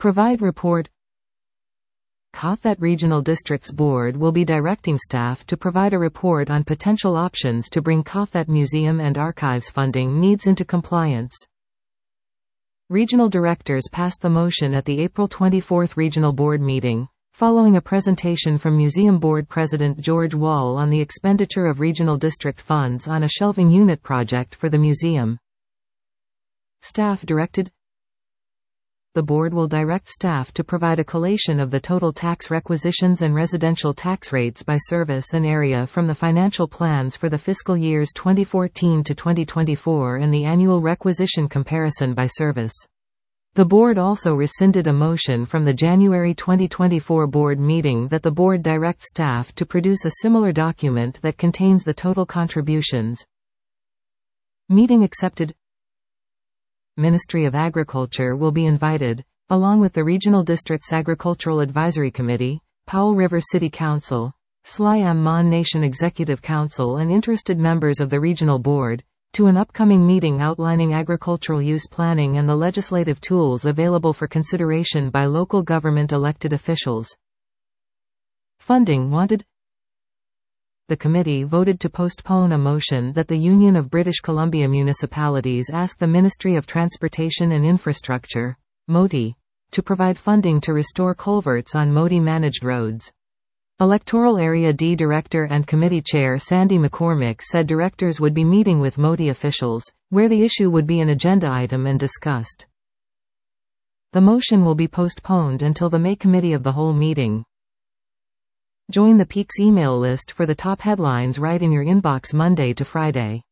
Provide report. Kothat Regional Districts Board will be directing staff to provide a report on potential options to bring Kothat Museum and Archives funding needs into compliance. Regional directors passed the motion at the April 24 Regional Board meeting, following a presentation from Museum Board President George Wall on the expenditure of regional district funds on a shelving unit project for the museum. Staff directed. The board will direct staff to provide a collation of the total tax requisitions and residential tax rates by service and area from the financial plans for the fiscal years 2014 to 2024 and the annual requisition comparison by service. The board also rescinded a motion from the January 2024 board meeting that the board direct staff to produce a similar document that contains the total contributions. Meeting accepted. Ministry of Agriculture will be invited, along with the Regional Districts Agricultural Advisory Committee, Powell River City Council, Sly Mon Nation Executive Council and interested members of the Regional Board, to an upcoming meeting outlining agricultural use planning and the legislative tools available for consideration by local government elected officials. Funding wanted. The committee voted to postpone a motion that the Union of British Columbia Municipalities ask the Ministry of Transportation and Infrastructure, MOTI, to provide funding to restore culverts on MOTI-managed roads. Electoral Area D Director and Committee Chair Sandy McCormick said directors would be meeting with MOTI officials, where the issue would be an agenda item and discussed. The motion will be postponed until the May Committee of the Whole meeting. Join the Peaks email list for the top headlines right in your inbox Monday to Friday.